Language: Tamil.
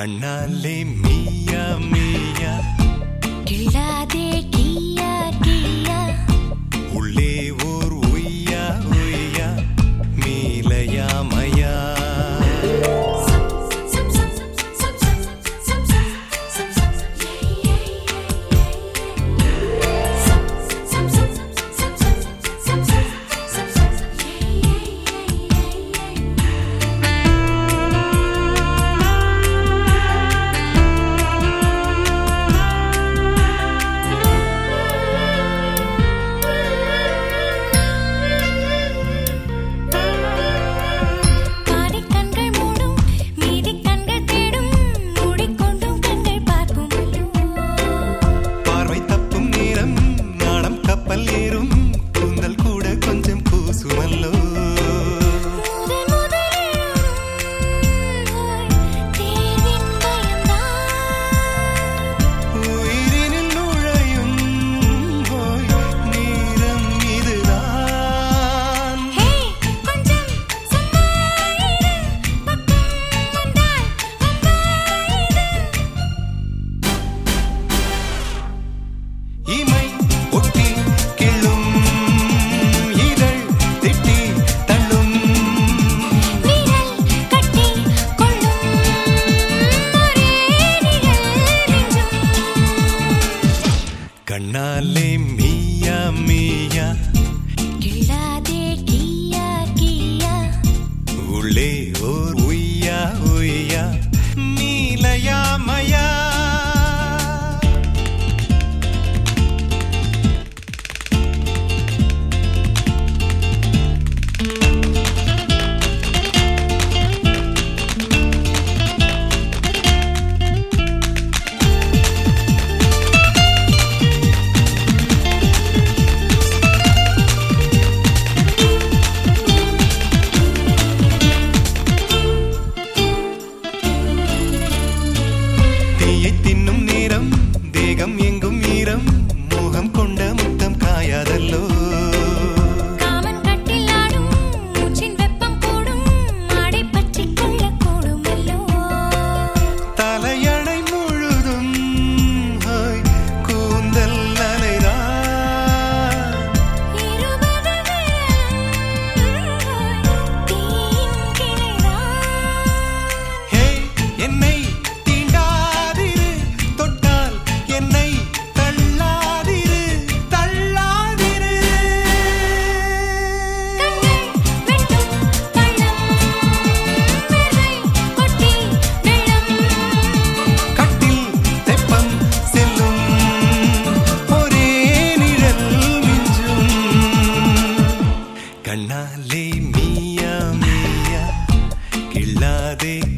கண்ணாலே மீயா மீயா கிள்ளாதே கியா கியா உள்ளே ஓர் உய்யா உய்யா மீலையா மயா கண்ணாலே மீயா மீயா கிள்ளாதே கியா கியா உள்ளே ஓர் உய்யா உய்யா மீலையா மயா தின்னும் நேரம் தேகம் எங்கும் ஈரம் மோகம் கொண்ட முத்தம் காயாதல்லோ காமன் கட்டில் ஆடும் மூச்சின் வெப்பம் கூடும் ஆடை பற்றிக் கொள்ள கூடுமல்லோ தலையணை முழுதும் கூந்தல் அலைதான் 20 தீயின் கிளைதான் ஹே என்னை கண்ணாலே மீயா மீயா கிள்ளாதே